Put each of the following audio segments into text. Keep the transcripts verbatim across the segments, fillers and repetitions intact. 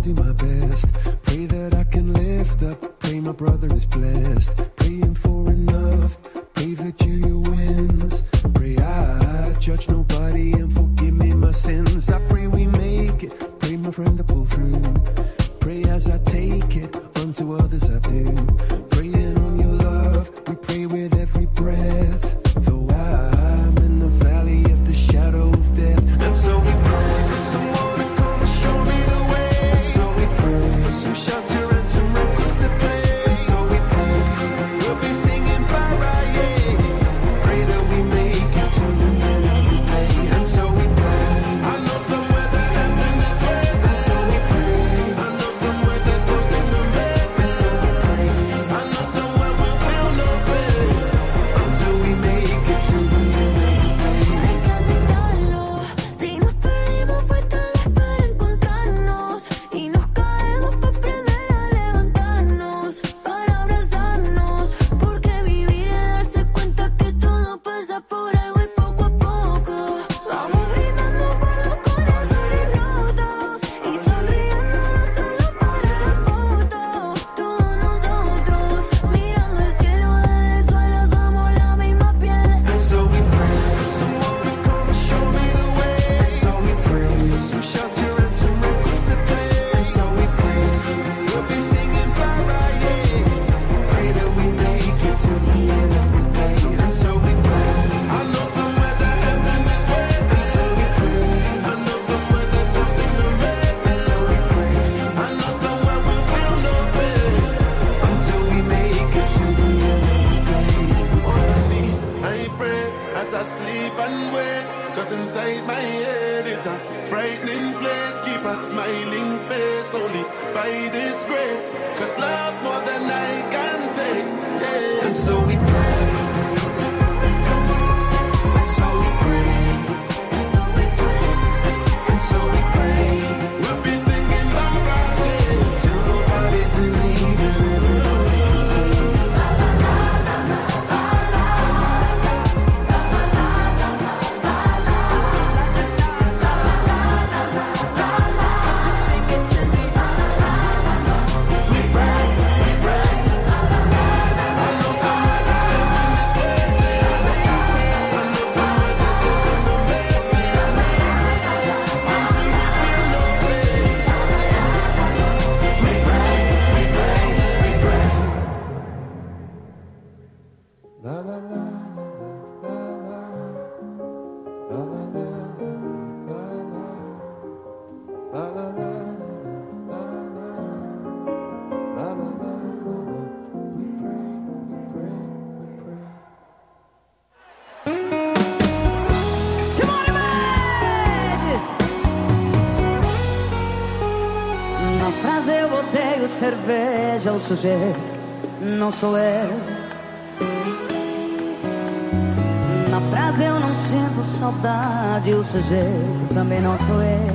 do my best. Pray that I can lift up. Pray my brother is blessed. Praying for enough. Pray that Julia wins. Pray I judge nobody and forgive me my sins. I pray we make it. Pray my friend to pull through. Pray as I take it. Unto others I do. Praying on your love. We pray with every breath. Though I'm in the valley of the shadow of death. And so we pray for someone to come and show me the way. And so we pray for some shelter and some records to play. And so we pray we'll be singing bye-bye, yeah. Pray that we make it to the end of the day. And so we pray. I know somewhere that heaven is where. And so we pray. I know somewhere there's something to miss. And so we pray. I know somewhere we'll feel no pain until we make it to the end of the day. Hay que aceptarlo. Si nos perdimos fue tal vez para encontrarnos. Y nos caemos para aprender a levantarnos, para abrazarnos. Porque vivir es darse cuenta que todo pasa por algo y poco a poco vamos brindando por los corazones rotos y sonriendo no solo para la foto. Todos nosotros mirando el cielo desde el suelo somos la misma piel. And so we pray for someone to come and show me the way. And so we pray for some shelter and some records to play. And so we pray we'll be singing bye-bye, yeah. Pray that we make it to the end of the day. And so we pray. I know somewhere that heaven is where. And so we pray. I know somewhere there's something to miss. And so we pray. I know somewhere we'll feel no pain until we make it to the end of the day. On my knees, I pray as I sleep and wake. Cause inside my head is a frightening place. Keep a smiling face only by this grace. Cause love's more than I can take, yeah. And so we pray. And so we pray. And so we pray. We'll be singing bye-bye, yeah. Till nobody's in need and everybody can sing. Sing it to me. We pray, we pray. I know somewhere that heaven is waiting. I know somewhere there's something to miss. Until we feel no pain. We pray, we pray, we pray. La la la la la la la la la la la la la. La la la la la, we pray, we pray, we pray. Simone Mendes! Na frase eu odeio cerveja, o sujeito não sou eu. Na frase eu não sinto saudade, o sujeito também não sou eu.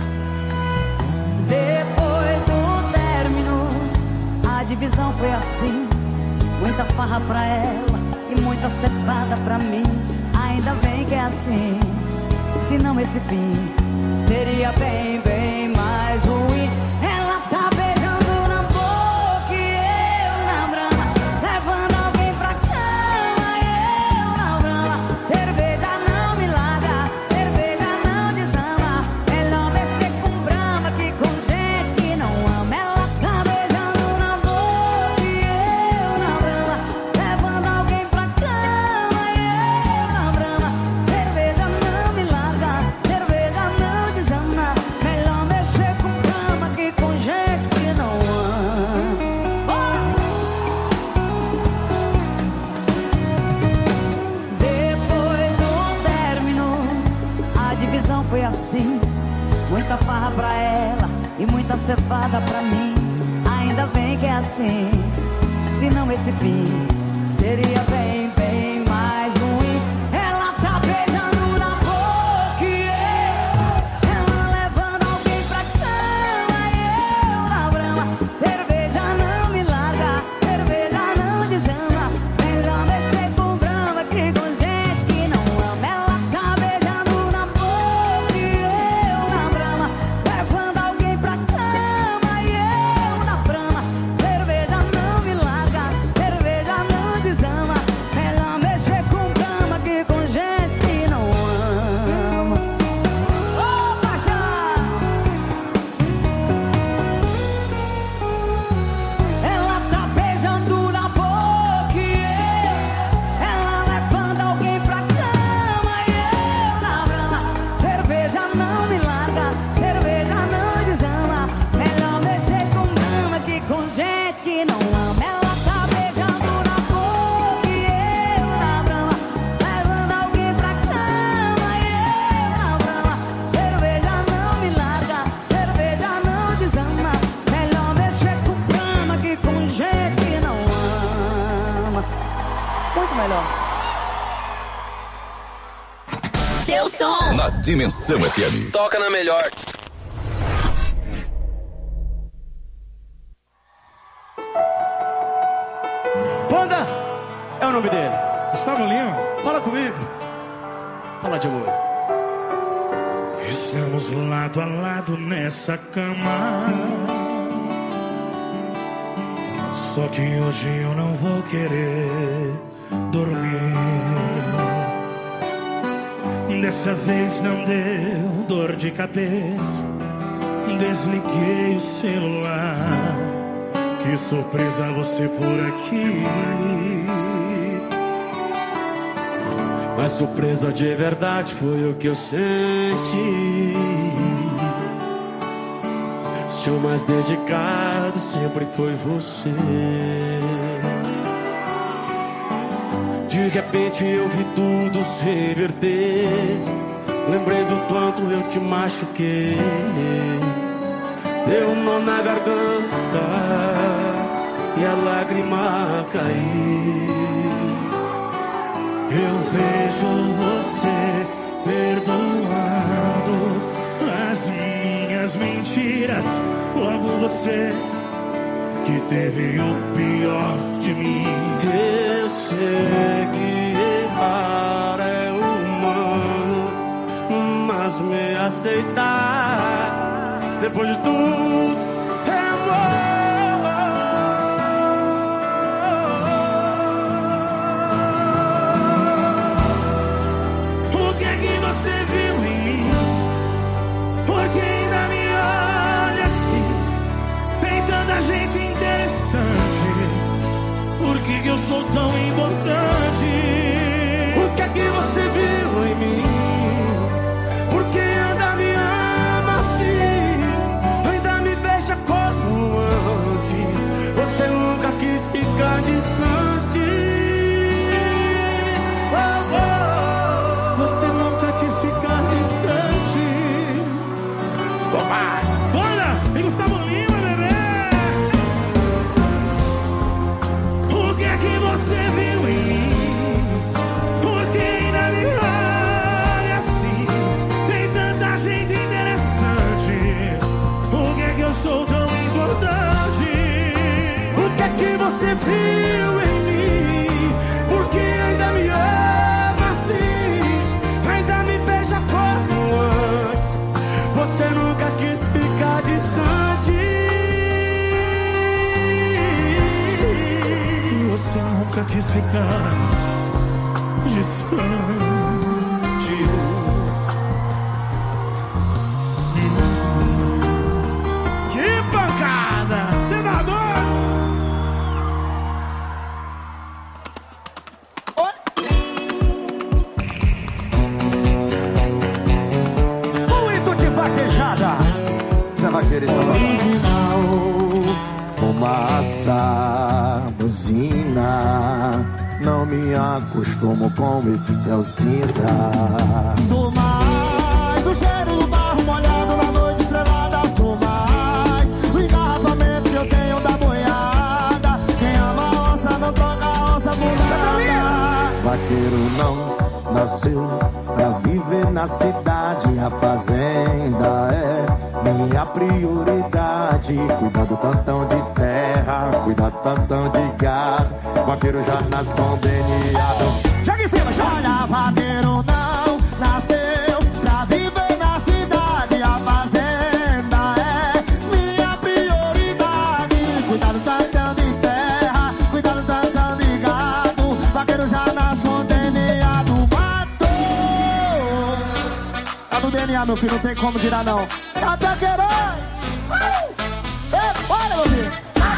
Depois do término, a divisão foi assim. Muita farra pra ela e muita cepada pra mim. Ainda bem que é assim. Se não esse fim seria bem, bem mais ruim. Ela tá beijando na boca e eu na brama, levando alguém pra cama e eu na brama. Cerveja não me larga, cerveja não desama. Melhor mexer com brama que com gente que não ama. Ela tá beijando na boca e eu na brama, levando alguém pra cama e eu na brama. Cerveja não me larga, cerveja não desama. Melhor mexer com brama que com gente que não ama. Bora! Depois do término, a divisão foi assim. Muita farra pra ela e muita cefada pra mim. Ainda bem que é assim. Se não esse fim seria bem, bem mais ruim. Ela tá beijando na boca e eu, ela levando alguém pra cama e eu na brama. Cerveja não me larga, cerveja não desama. Melhor mexer com brama que com gente que não ama. Ela tá beijando na boca e eu na brama, levando alguém pra cama melhor. Seu som. Na Dimensão F M. Toca na melhor. Panda é o nome dele. Gustavo Lima. Fala comigo. Fala de amor. Estamos lado a lado nessa cama. Só que hoje eu não vou querer dormir. Dessa vez não deu dor de cabeça. Desliguei o celular. Que surpresa você por aqui. Mas surpresa de verdade foi o que eu senti. Seu mais dedicado sempre foi você. De repente eu vi tudo se reverter. Lembrei do quanto eu te machuquei. Deu um nó na garganta e a lágrima caiu. Eu vejo você perdoando as minhas mentiras. Logo você que teve o pior de mim. Eu sei que errar é humano, mas me aceitar depois de tudo é amor. O que é que você viu em mim? Porque ainda me olha assim. Tem tanta gente interessante. Por que que eu sou tão importante? O que é que você viu em mim? Porque ainda me ama assim, ainda me beija como antes. Você nunca quis ficar distante. Oh, oh. Você nunca quis ficar distante. Opa! Bora! E Gustavo Lima, bebê! O que é que você viu em mim? Porque ainda me olha assim. Tem tanta gente interessante. Por que é que eu sou tão importante? O que é que você viu em mim? Porque ainda me ama assim, ainda me beija como antes. Você nunca quis ficar distante. Você nunca quis ficar distante. Que pancada! Senador! Muito de vaquejada. Zé Vaqueiro e Salvador. Original, fumaça, buzina. Não me acostumo com esse céu cinza. Sou mais o cheiro do barro molhado na noite estrelada. Sou mais o engarrafamento que eu tenho da boiada. Quem ama a onça não troca a onça por nada. Vaqueiro não nasceu pra viver na cidade. A fazenda é minha prioridade. Cuidar do tantão de terra, cuidar do tantão de gado. Vaqueiro já nasce condeniado. Joga em cima, joga! Olha, vaqueiro não nasceu pra viver na cidade. A fazenda é minha prioridade. Cuidar do tantão de terra, cuidar do tantão de gado. Vaqueiro já nasce condeniado. Matou! Tá no D N A, meu filho, não tem como tirar não. Até Queiroz! Uh! É, olha, meu filho!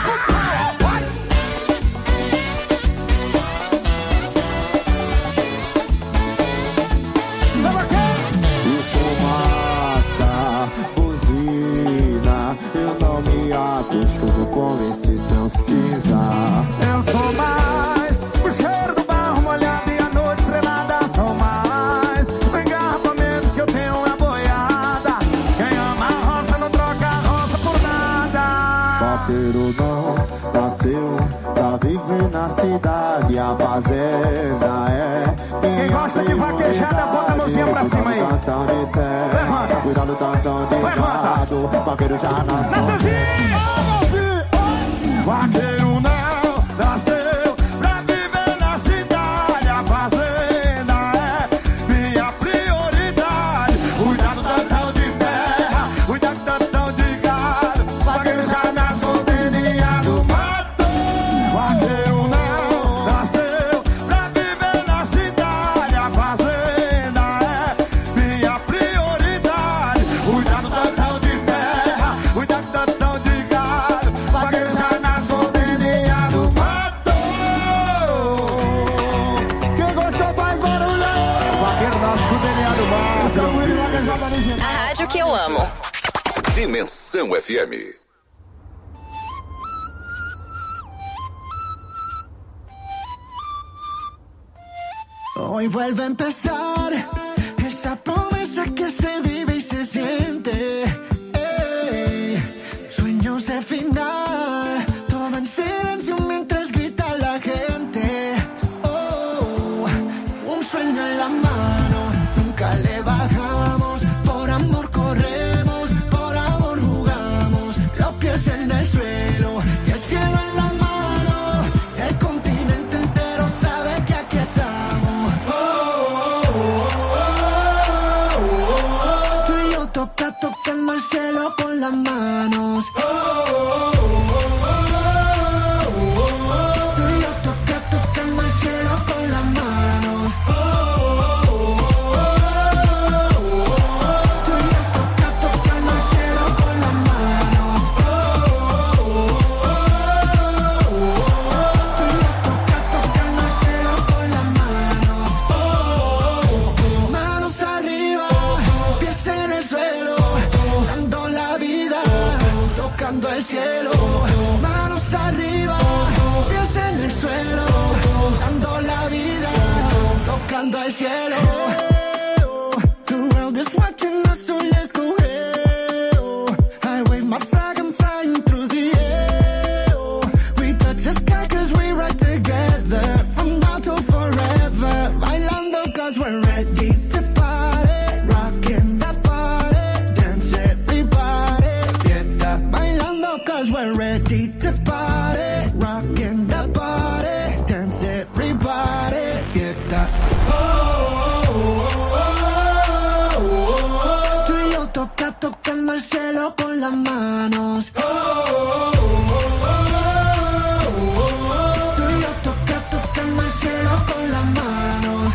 E fumaça, buzina. Eu não me acostumo com esse céu cinza. Eu sou mais o cheiro do barro molhado e a noite estrelada. Sou mais o engarrafamento que eu tenho na boiada. Quem ama a roça não troca a roça por nada. Vaqueiro não nasceu pra viver na cidade. A fazenda é minha. Quem gosta de vaquejada, bota a mãozinha pra cima aí. Tantão de terra, levanta. Cuidado tantão de gado. Vaqueiro já nasceu. Vaqueiro não nasceu pra viver na cidade. A fazenda é minha prioridade. Cuidado tantão de terra, cuidado tantão de gado. Vaqueiro já nasceu delineado, matou. Vaqueiro não nasceu pra viver na cidade. A fazenda é minha prioridade. Cuidado tantão de terra, cuidado tantão de gado. Vaqueiro já nasceu delineado, matou. Quem gostou faz barulho. Vaqueiro nasce com delineado, matou. A rádio que eu amo. Dimensão F M. Hoy vuelve a empezar esa promesa que se vive y se siente. Ey, sueños de final, todo en silencio mientras grita la gente. Oh, un sueño en la mano, nunca le bajamos. Por amor corremos, por amor jugamos. Los pies en el suelo y el cielo en la mano. El continente entero sabe que aquí estamos. Tú y yo toca, tocando el cielo con las manos. Tú y yo toca, tocando el cielo con las manos. Tú y yo toca, tocando el cielo con las manos. Tú y yo toca, tocando el cielo con las manos. Manos arriba, pies en el suelo, dando la vida, tocando el cielo. Manos arriba, pies en el suelo, dando la vida, tocando el cielo. The world is watching us, so let's go. I wave my flag, I'm flying through the air. We touch the sky cause we ride together, from now till forever. Bailando cause we're ready to party, rocking the party, dance everybody, fiesta. Bailando cause we're ready to party, rocking the party, dance everybody, fiesta. Tú y yo toca, tocando el cielo con las manos. Tú y yo toca, tocando el cielo con las manos.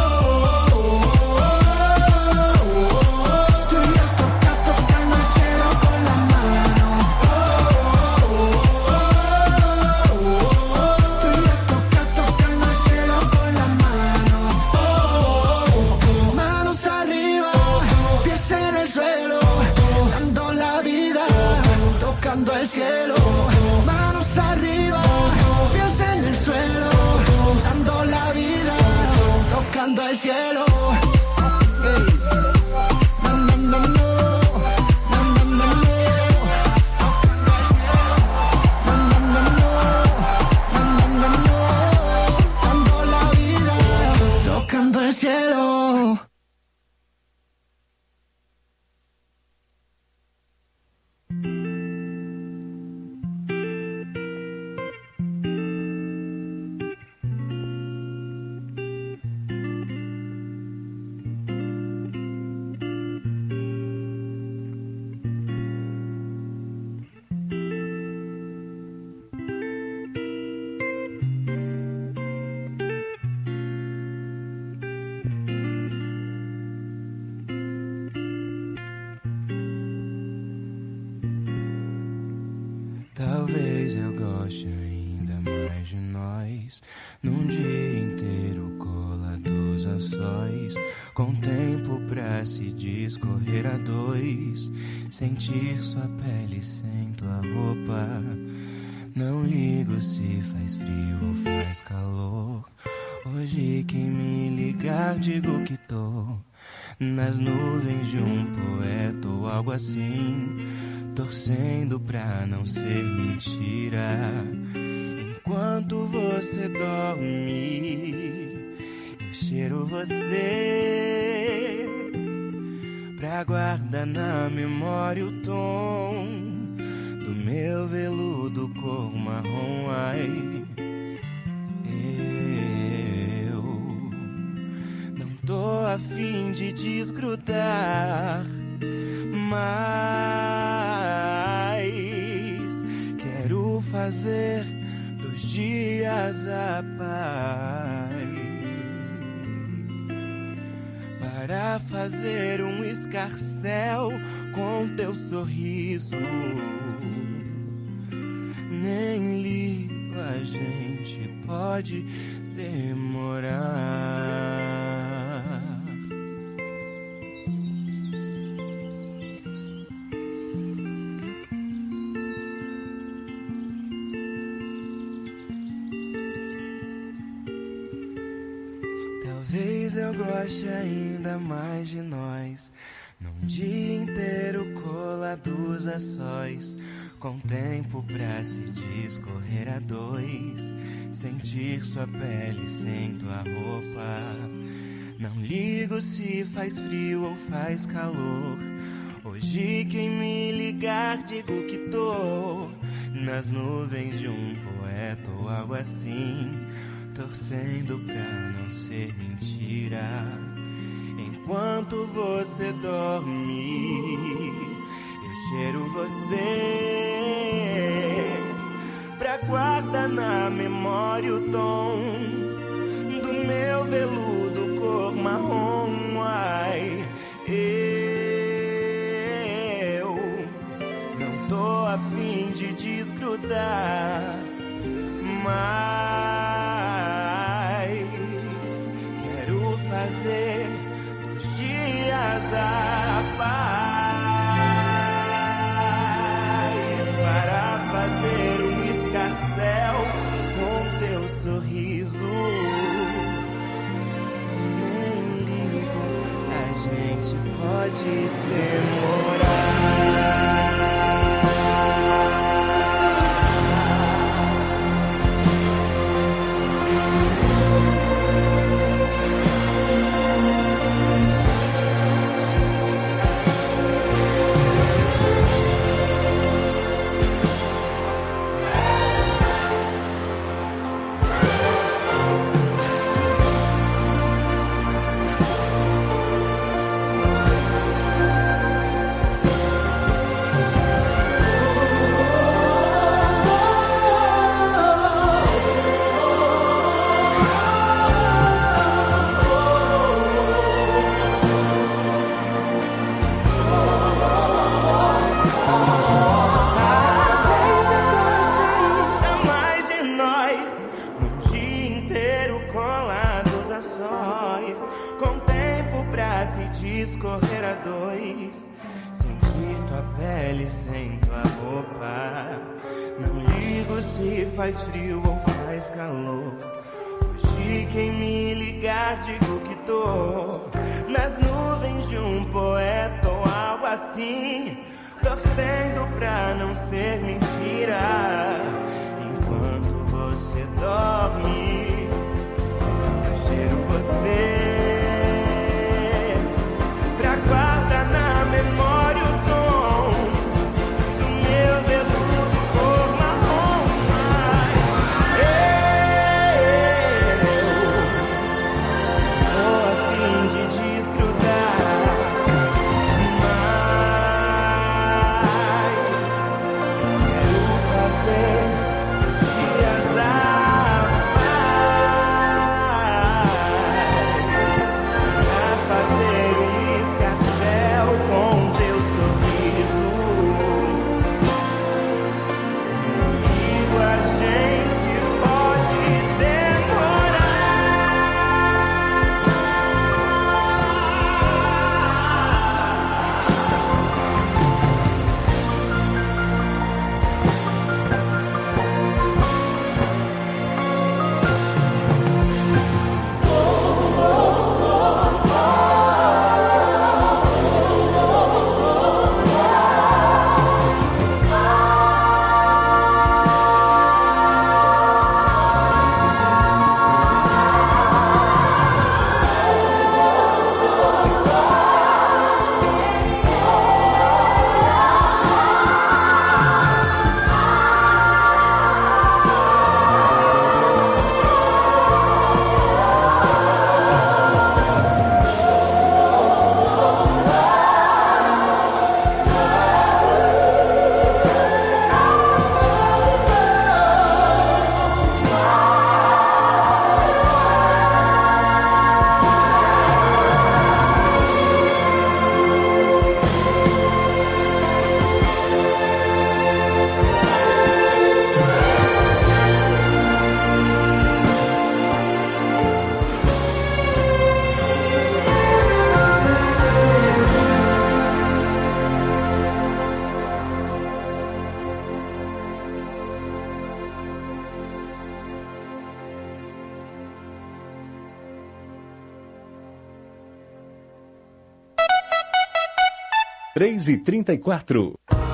Tú y yo toca, tocando el cielo con las manos. Tú y yo toca, tocando el cielo con las manos. Manos arriba, pies en el suelo, dando la vida, tocando el cielo. Manos arriba, pies en el suelo, dando la vida, tocando el cielo. Ey. No, no, no, no. No, no, no, no. No, no, no, no. No, no, no, no. Dando la vida, tocando el cielo. Talvez eu goste ainda mais de nós, num dia inteiro colados a sós, com tempo pra se discorrer a dois, sentir sua pele sem tua roupa. Não ligo se faz frio ou faz calor, hoje que me ligar digo que tô nas nuvens de um poeta ou algo assim. torcendo pra não ser mentira. Enquanto você dorme, eu cheiro você pra guardar na memória o tom do meu veludo cor marrom. Ai, eu não tô a fim de desgrudar, mas quero fazer dos dias a paz, para fazer um escarcéu com teu sorriso. Nem ligo, a gente pode demorar. Talvez eu goste ainda mais de nós, num dia inteiro colados a sós, com tempo pra se discorrer a dois, sentir sua pele sem tua roupa. Não ligo se faz frio ou faz calor, hoje quem me ligar digo que tô nas nuvens de um poeta ou algo assim, torcendo pra não ser mentira. Enquanto você dorme, eu cheiro você pra guardar na memória o tom do meu veludo cor marrom. Ai, eu não tô a fim de desgrudar, mas quero fazer dos dias a paz, para fazer um escarcéu com teu sorriso. Nem ligo, a gente pode demorar. Discorrer a dois, sentir tua pele sem tua roupa. Não ligo se faz frio ou faz calor, hoje quem me ligar digo que tô nas nuvens de um poeta ou algo assim, torcendo pra não ser mentira. Enquanto você dorme, eu cheiro você pra guardar na memória o tom do meu veludo cor marrom. Ai, eu tô a fim de desgrudar, mas quero fazer os dias a paz, pra fazer um com teu sorriso. Comigo a gente pode demorar. três e trinta e quatro.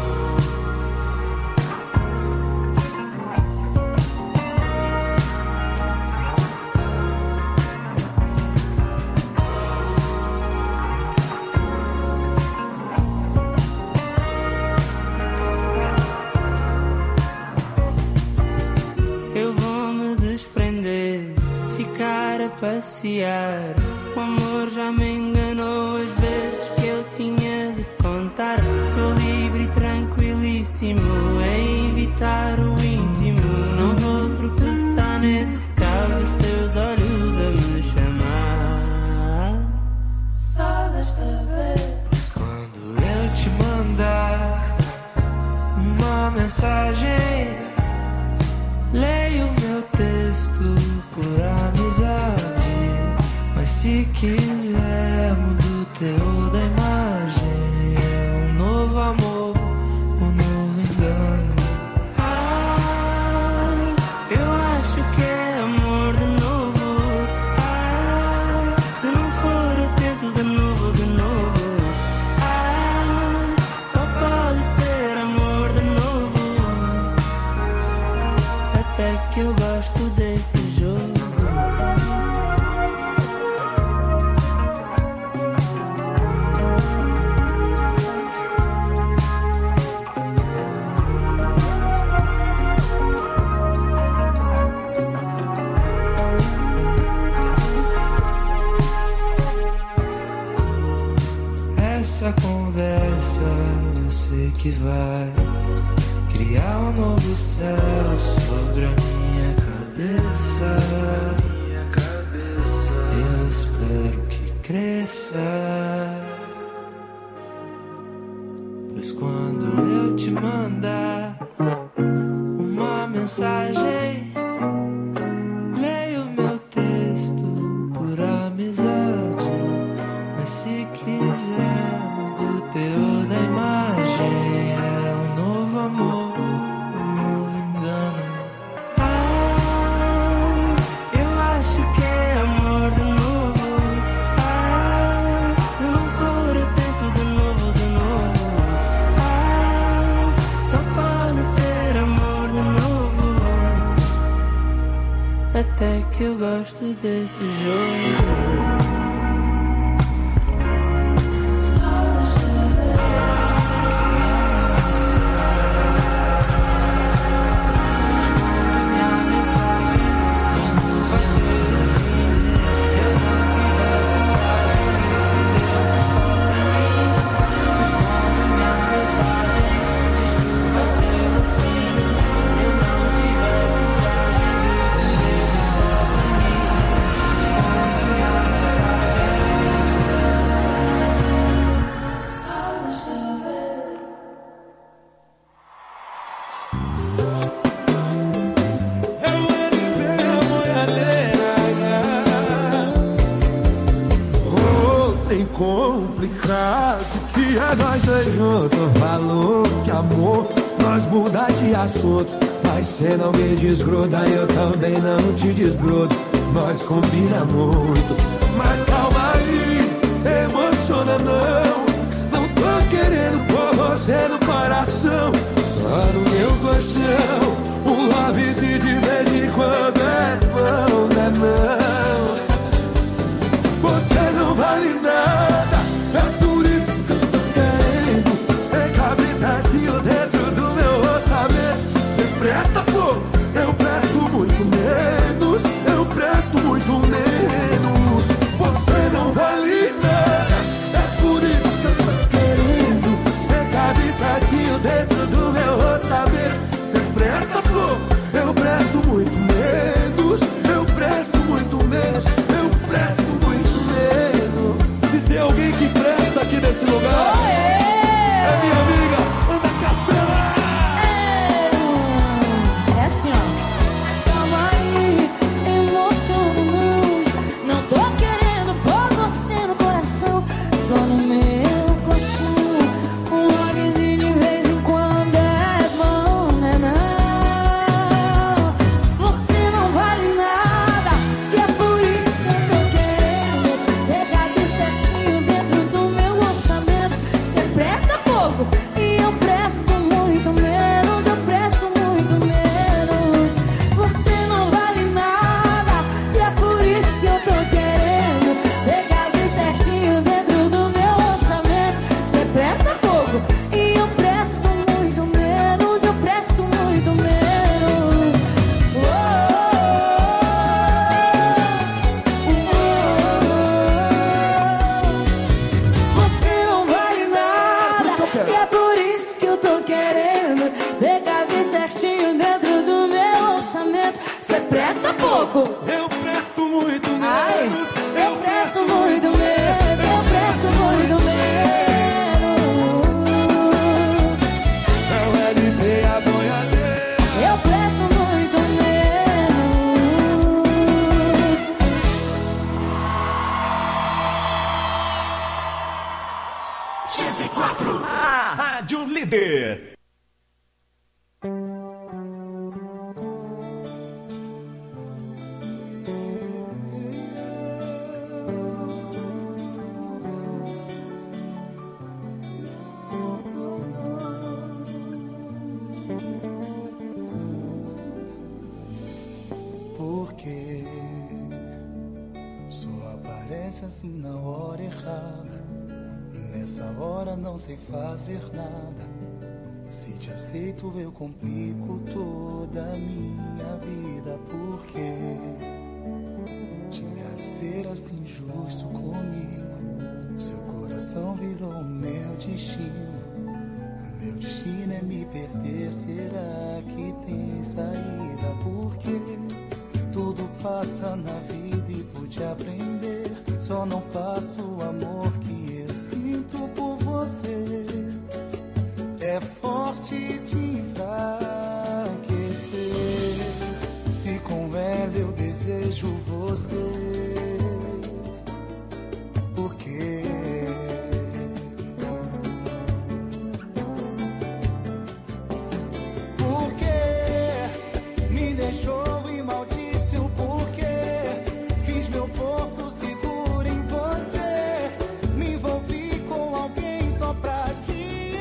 Eu vou me desprender, ficar a passear. O amor já me enganou as vezes que eu tinha de contar. Tô livre e tranquilíssimo em evitar o íntimo. Não vou tropeçar nesse caos dos teus olhos a me chamar. Só desta vez, quando eu te mandar uma mensagem, leio meu texto por amizade. Mas se quiser, mudo o teor da imagem. É um novo amor, um novo engano. Ah, eu acho que é amor de novo. Ah, se não for eu tento de novo, de novo. Ah, só pode ser amor de novo. Até que eu gosto desse jogo. Essa conversa eu sei que vai criar um novo céu sobre a minha cabeça. Eu espero que cresça, pois quando eu te mandar uma mensagem, leio meu texto por amizade. Mas se quiser, mudo o teor da imagem. É um novo amor, um novo engano. Ah, eu acho que é amor de novo. Ah, se não for eu tento de novo, de novo. Ah, só pode ser amor de novo. Até que eu gosto desse jogo. Complicado que é nós dois juntos. Falou que amor, nós mudar de assunto. Mas cê não me desgruda, eu também não te desgrudo. Nós combina muito. Mas calma aí, emociona não. Não tô querendo pôr você no coração, só no meu colchão. Um lovezinho de vez em quando é bom, não é não. Você não vale nada, é por isso que eu tô querendo ser cabeçadinho dentro do meu orçamento. Você presta pouco, eu presto muito menos. Eu presto muito menos. Você não vale nada, é por isso que eu tô querendo ser cabeçadinho dentro do meu orçamento. Você presta pouco, eu presto Porque só aparece assim na hora errada, e nessa hora não sei fazer nada. Se te aceito eu complico toda a minha vida. Porque tinha de ser assim justo comigo. Seu coração virou o meu destino. O meu destino é me perder. Será que tem saída? Porque tudo passa na vida e pude aprender. Só não passa o amor que eu sinto por você. É forte de enfraquecer. Se com ela eu desejo você. Por quê? Porque me deixou e maldisse o porquê. Fiz meu porto seguro em você. Me envolvi com alguém só pra te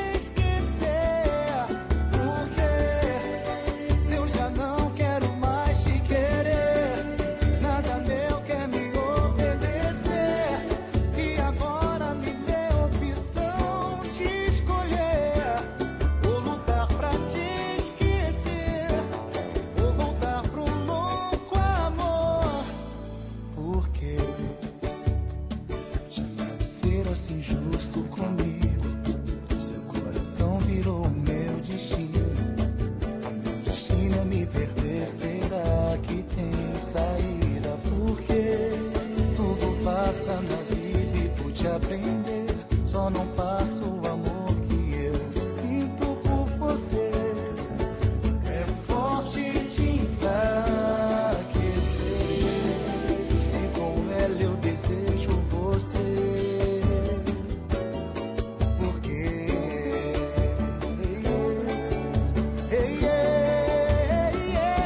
aprender, só não passo o amor que eu sinto por você. É forte de enfraquecer. Se com ela eu desejo você. Porque hey, yeah, hey, yeah,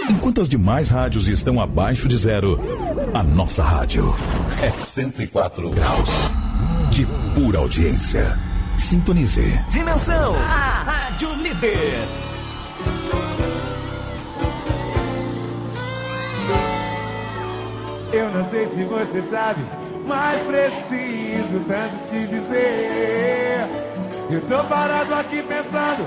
Enquanto as demais rádios estão abaixo de zero, a nossa rádio é cento e quatro graus de pura audiência. Sintonize. Dimensão, a rádio líder. Eu não sei se você sabe, mas preciso tanto te dizer. Eu tô parado aqui pensando.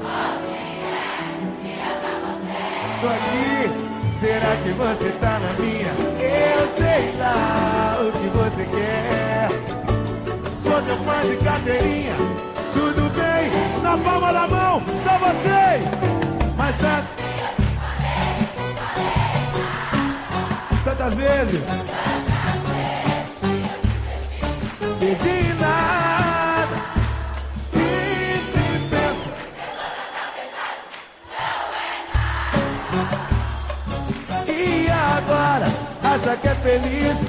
Tô aqui, será que você tá na minha? Eu sei lá o que você quer. Sou teu fã de carteirinha. Tudo bem, na palma da mão, só vocês. Mas tanto, tantas vezes pedi nada. E se pensa, e agora acha que é feliz?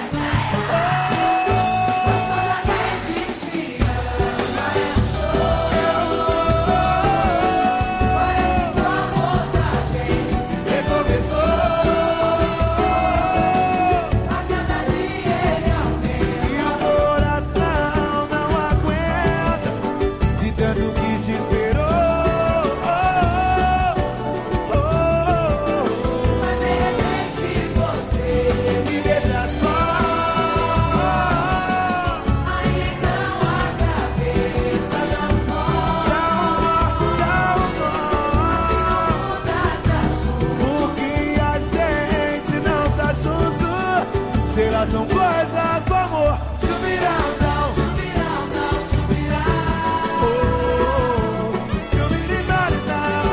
São coisas do amor. Subirão, não, subirão, não, subirão. Oh, subirão, não,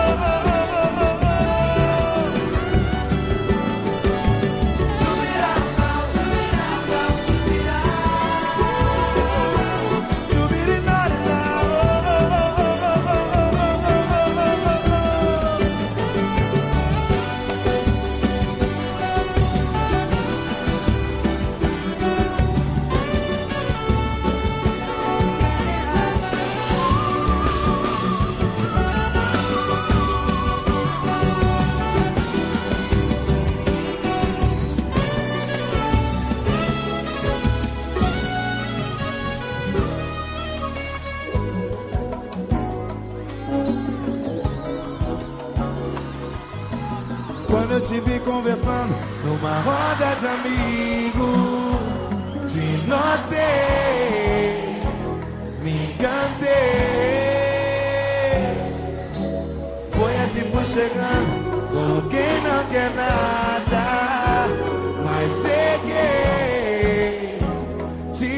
subirão, não, subirão, não, Quando eu te vi conversando numa roda de amigos, te notei, me encantei. Foi assim, fui chegando com quem não quer nada, mas cheguei, te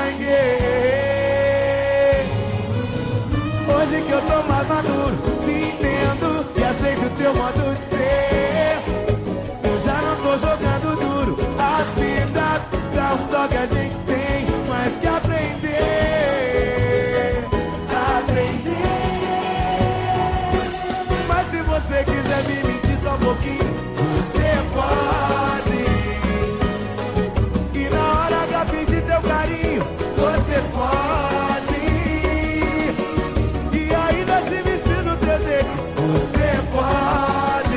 ganhei. Hoje que eu tô mais maduro, te entendo e aceito o teu modo de ser. Eu já não tô jogando duro, a vida dá um toque, a gente tem mais que aprender. Aprender. Mas se você quiser me mentir só um pouquinho, você pode. E na hora pra fingir teu carinho, você pode. E ainda se vestir do teu jeito, você pode.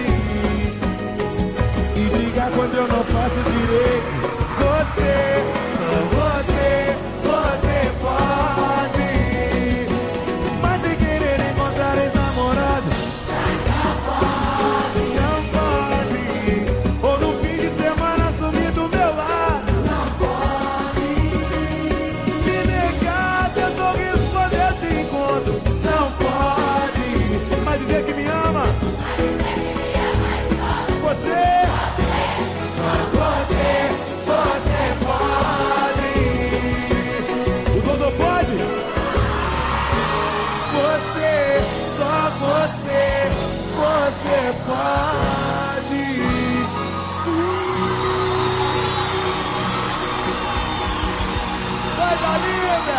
E brigar quando eu não faço direito, você, só você, você pode. Mas se querer encontrar ex-namorado, não pode, não pode. Ou no fim de semana sumir do meu lado, não pode. Me negar teu sorriso quando eu te encontro, não pode. Mas dizer que me ama, você, só você, você pode. O Dodô pode? Você, só você, você pode. Vai, Dalida!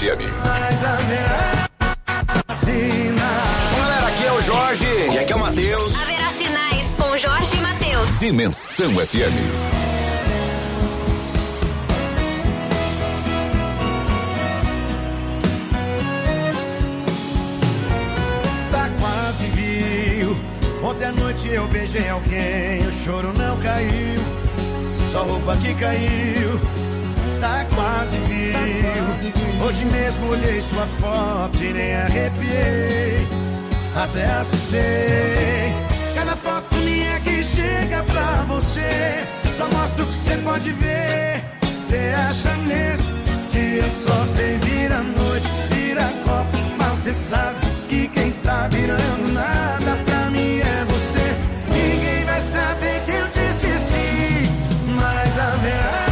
F M. Galera, aqui é o Jorge e aqui é o Matheus. Haverá sinais com Jorge e Matheus. Dimensão F M. Tá quase viu. Ontem à noite eu beijei alguém, o choro não caiu, só roupa que caiu. Tá quase viu. Hoje mesmo olhei sua foto e nem arrepiei, até assustei. Cada foto minha que chega pra você só mostra o que você pode ver. Você acha mesmo que eu só sei virar noite, virar copo, mas você sabe que quem tá virando nada pra mim é você. Ninguém vai saber que eu te esqueci, mas haverá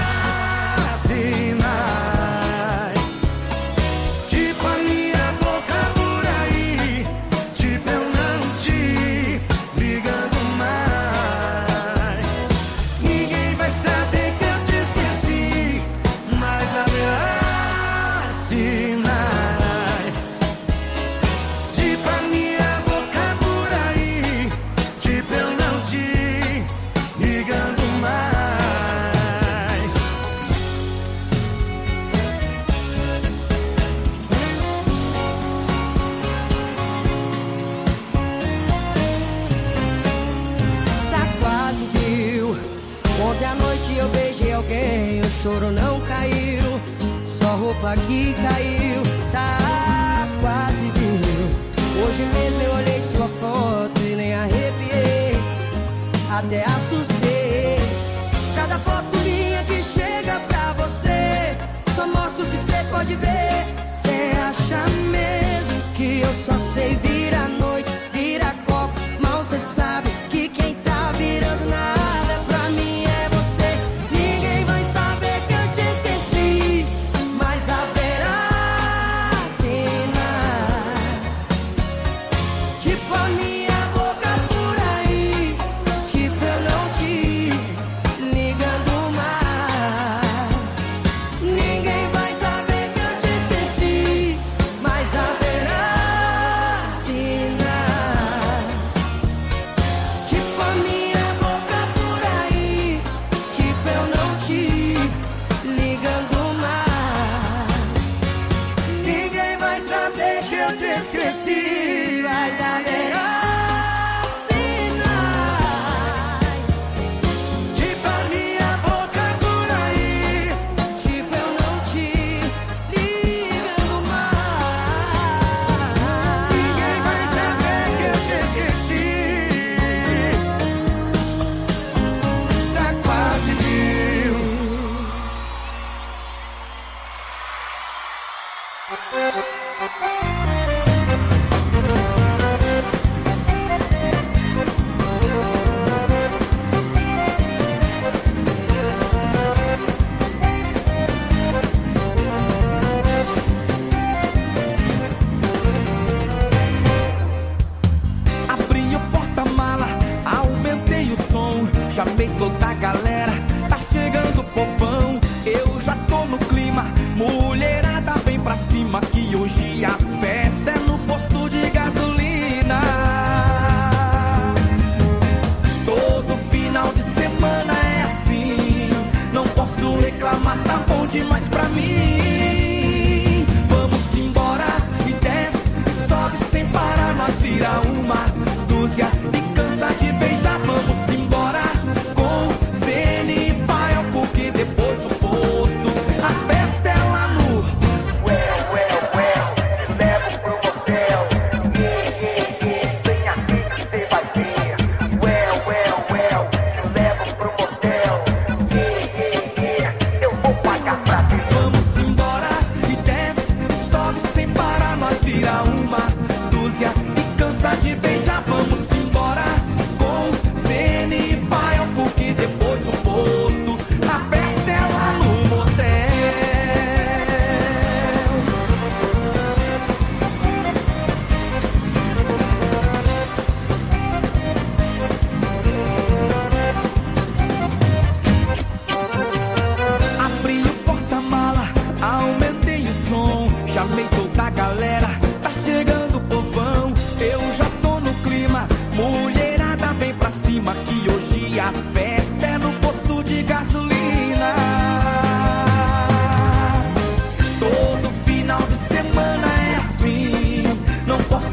sinais, tipo a minha boca por aí, tipo eu não te ligando mais. Ninguém vai saber que eu te esqueci, mas haverá sinais, tipo a minha boca por aí, tipo eu não te ligando mais. Tá quase viu. Ontem à noite eu beijei alguém, o choro não caiu, só roupa que caiu. Tá quase viu. Hoje mesmo eu olhei sua foto e nem arrepiei, até assustei. Cada foto minha que chega pra você só mostra o que você pode ver. Você acha mesmo que eu só sei virar noite, virar copo, mal você sabe que quem tá virando nada pra mim é você. Ninguém vai saber que eu te esqueci, mas haverá sinais, tipo a minha boca por aí, tipo eu não te ligando mais. Ninguém vai saber que eu te esqueci, mas haverá sinais, tipo a minha boca por aí, tipo eu não te ligando mais. Ninguém vai saber que eu te esqueci, mas haverá sinais, Tipo a minha boca por aí, tipo eu não te ligando mais. ninguém vai saber que eu te esqueci. Tá quase viu. Abri o porta-mala, aumentei o som, chamei toda a galera, tá chegando o povão. Eu já tô no clima, mulherada vem pra cima, que hoje a festa é no posto de gasolina. Todo final de semana é assim, não posso reclamar, tá bom demais pra mim. Vamos embora e desce, e sobe sem parar, nós vira uma dúzia e cansa de beijar. Vamos embora com Zene e Fael, porque depois do posto a festa é lá no well, well, well, te levo pro motel. Yeah, yeah, yeah, vem aqui que cê vai ver. Well, well, well, te levo pro motel. Yeah, yeah, yeah, eu vou pagar pra ver. Vamos embora e desce, e sobe sem parar, nós vira uma dúzia e cansa de beijar. Vamos embora com Zene e Fael, porque depois do posto a festa é lá no motel. Abri o porta-mala, aumentei o som, chamei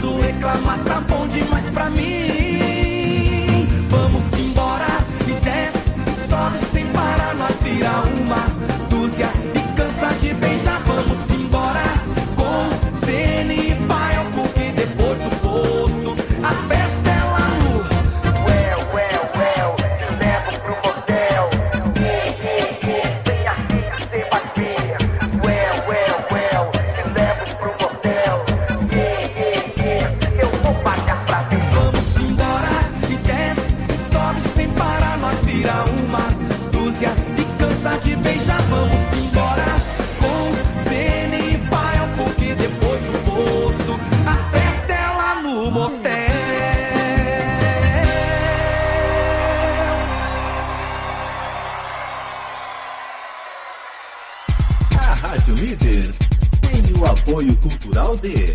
posso reclamar, tá bom demais pra mim. Vamos embora e desce e sobe sem parar. Nós vira uma dúzia e cansa de beijar. Vamos embora com Zene e Fael, porque depois do posto a festa é lá no well, well, well. Te levo pro motel. Yeah, yeah, yeah. Vem aqui sem bater. Well, well, well. Te levo pro motel. Yeah, yeah, yeah. Eu vou pagar pra ver. Vamos embora e desce e sobe sem parar. Nós vira uma dúzia e cansa de beijar. Vamos embora com Zene e Fael, porque depois do posto a festa é lá no motel. A Rádio Líder tem o apoio cultural de...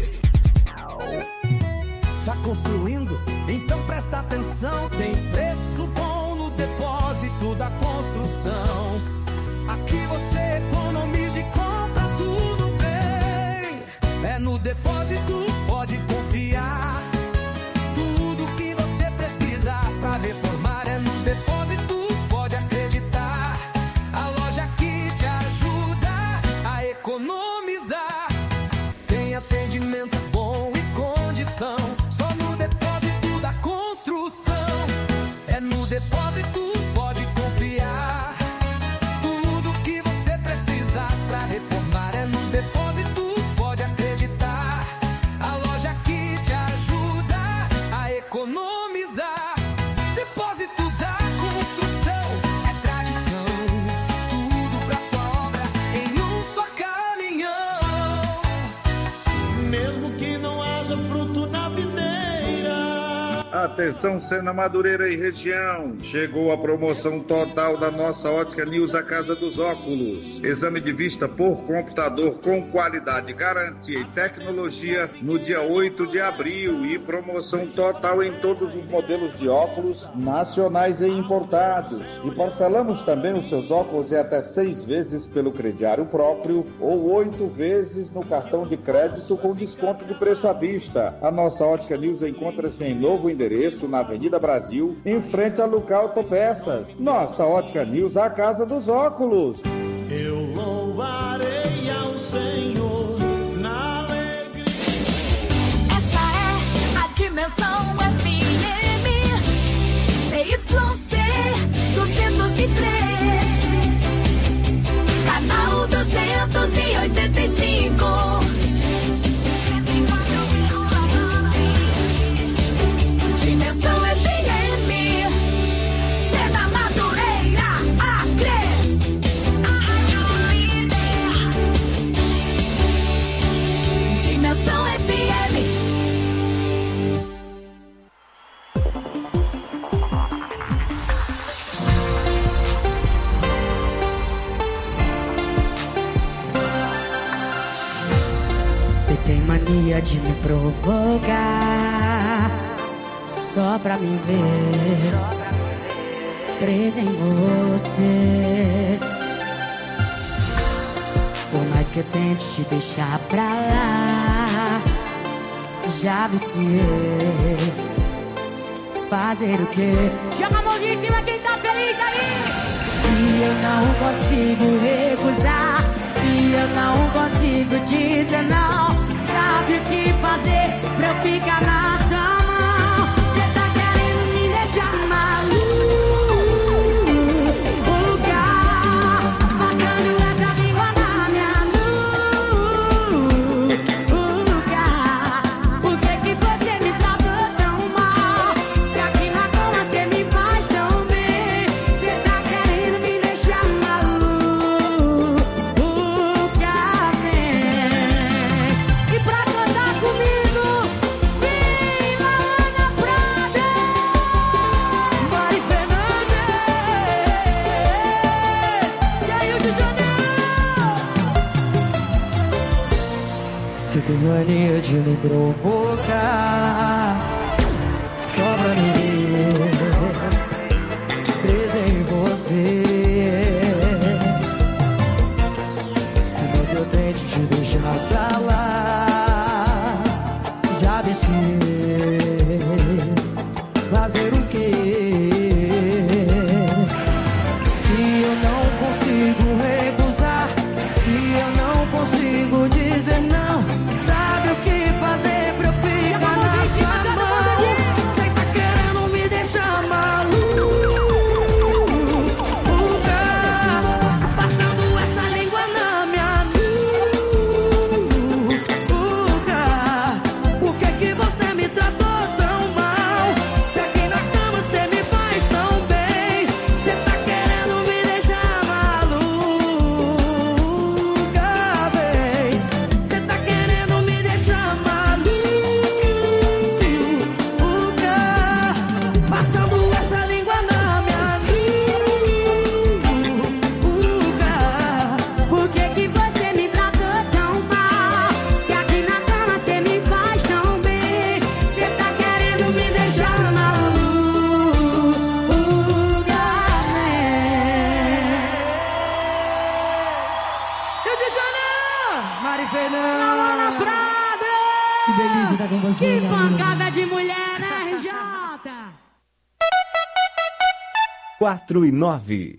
Tá construindo? Então presta atenção. Tem preço bom no depósito da construção. Aqui você economiza e compra tudo bem. É no depósito, pode confiar. Tudo que você precisa pra reformar é no depósito, pode acreditar. A loja que te ajuda a economizar. Tem atendimento bom e condição. Só no depósito da construção. É no depósito, pode confiar. Tudo que você precisa pra reformar é no depósito, pode acreditar. A loja que te ajuda a economizar. Depósito da construção é tradição. Tudo pra sua obra em um só caminhão. Mesmo que não haja fruto na videira. Atenção, Sena Madureira e região. Chegou a promoção total da nossa Ótica News, a Casa dos Óculos. Exame de vista por computador com qualidade, garantia e tecnologia no dia oito de abril. E promoção total em todos os modelos de óculos nacionais e importados. E parcelamos também os seus óculos em até seis vezes pelo crediário próprio ou oito vezes no cartão de crédito com desconto de preço à vista. A nossa Ótica News encontra-se em novo endereço na Avenida Brasil, em frente a Luca Autopeças. Nossa Ótica News, a Casa dos Óculos. Eu louvarei ao Senhor na alegria. Essa é a Dimensão F M C Y C duzentos e três, canal duzentos e oitenta e cinco. Dimensão F M, Sena Madureira, Acre. Dimensão F M. Você tem mania de me provocar só pra me ver presa em você. Por mais que eu tente te deixar pra lá, já viciei. Fazer o quê? Joga a mãozinha em cima quem tá feliz aí. Se eu não consigo recusar, se eu não consigo dizer não, sabe o que fazer pra eu ficar na sua mão? Cê tá querendo me deixar maluca, passando essa língua na minha nuca. Por que que você me tratou tão mal? Se aqui na cama cê me faz tão bem. Cê tá querendo me deixar maluca, vem. E pra cantar comigo, viva Ana Prada, Mari Fernandes e aí o de Janeiro. Você tem mania de me provocar só pra me ver presa em você. Mas eu tento te deixar pra lá, já desci. Fazer o quê? Se eu não consigo recusar, se eu não consigo dizer não, sabe o que fazer pra eu ficar na sua mão? Cê tá querendo me deixar maluca, passando essa língua na minha nuca. Por que que você me tratou tão mal? Se aqui na cama cê me faz tão bem, cê tá querendo me deixar maluca, bem. Cê tá querendo me deixar maluca, passando essa língua na minha nuca. Por que que você me tratou tão mal? Se aqui na cama cê me faz tão bem, cê tá querendo me deixar maluca, Rio de Janeiro! Mari Fernanda! Laura Prada! Que delícia estar com você, que minha amiga. pancada de mulher, né, R J? quatro e nove.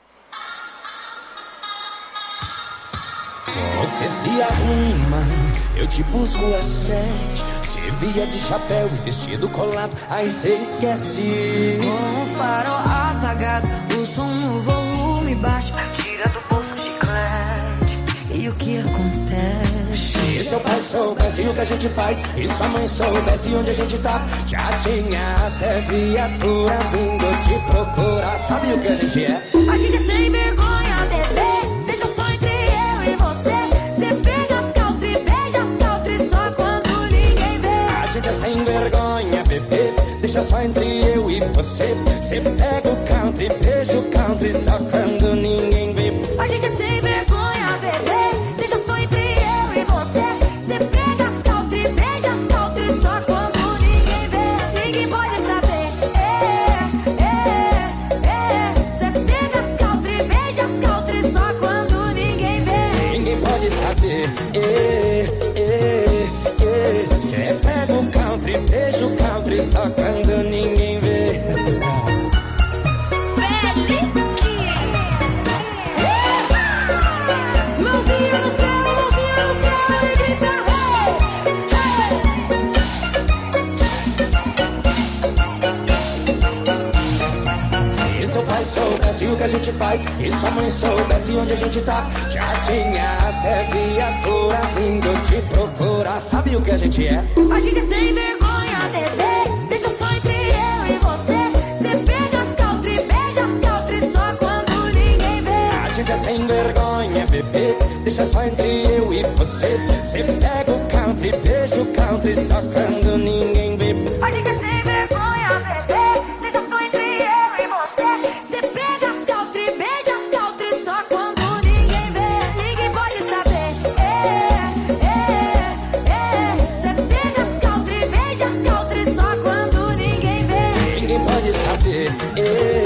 Você se arruma, eu te busco às sete. Você via de chapéu e vestido colado, aí cê esquece. Com o farol apagado, o som no volume baixo, tira do povo chiclete. E o que acontece? Se seu pai soubesse o que a gente faz e sua mãe soubesse onde a gente tá, já tinha até viatura vindo te procurar. Sabe o que a gente é? A gente é sem vergonha, bebê. Deixa só entre eu e você. Cê pega as country, beija as country só quando ninguém vê. A gente é sem vergonha, bebê. Deixa só entre eu e você. Cê pega o country, beija o country só quando ninguém vê. A gente é sem vergonha, bebê. Deixa só entre eu e você. Cê pega as country, beija as country só quando ninguém vê. Ninguém pode saber. É, é, é. Cê pega as country, beija as country só quando ninguém vê. Ninguém pode saber. É, é, é. Cê pega o country, beija o country só quando ninguém vê. Mãozinha no céu, mãozinha no céu e grita Se seu pai soubesse o que a gente faz e sua mãe soubesse onde a gente tá, já tinha até viatura vindo te procurar. Sabe o que a gente é? A gente é sem vergonha, bebê. Deixa só entre eu e você. Cê pega as country, beija as country só quando ninguém vê. A gente é sem vergonha, bebê. Deixa só entre eu e você. Cê pega o country, beija o country só quando ninguém vê. A gente é sem vergonha, bebê. Deixa só entre eu e você. Cê pega as country, beija as country só quando ninguém vê. Ninguém pode saber. É, é, é. Cê pega as country, beija as country só quando ninguém vê. Ninguém pode saber. É,